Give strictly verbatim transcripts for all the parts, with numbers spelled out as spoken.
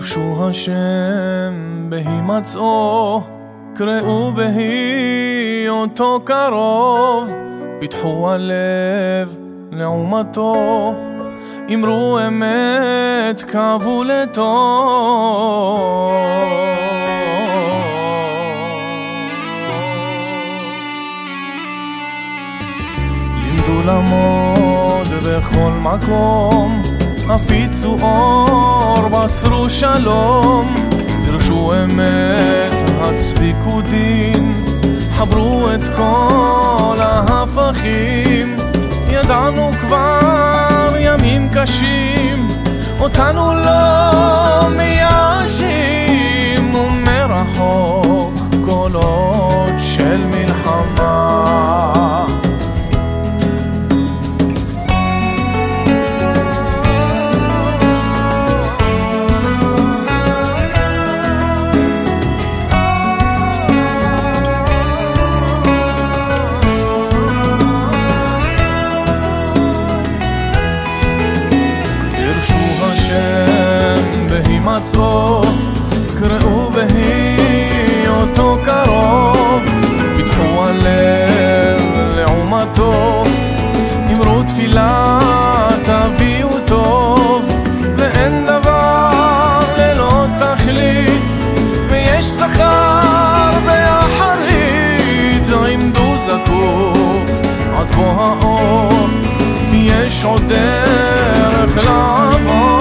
דרשו השם בהימצאו, קראו בהיותו קרוב, פיתחו הלב לעומתו, אמרו אמת קבו לטוב. לימדו למוד בכל מקום, הפיצו אור, מסרו שלום, דרשו אמת, הצדיקו דין, חברו את כל ההפכים. ידענו כבר ימים קשים, אותנו לא מייאשים, ומרחוק קולות של מלחמה. בהימצאו, קראו בהיותו קרוב, פיתחו הלב לעומתו, אמרו תפילה תביאו טוב, ואין דבר ללא תכלית, ויש שכר באחרית. עמדו זקוף עד בוא האור, כי יש עוד דרך לעבור.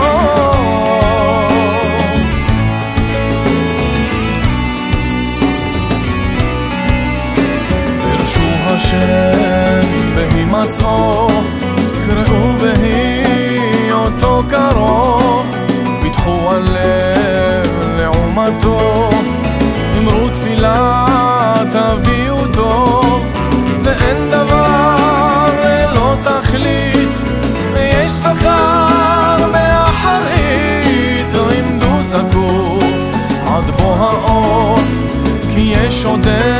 בהימצאו, קראו בהיותו קרוב, פיתחו הלב לעומתו, אמרו תפילה תביאו טוב, ואין דבר ללא תכלית, ויש שכר באחרית. עמדו זקוף עד בוא האור, כי יש עוד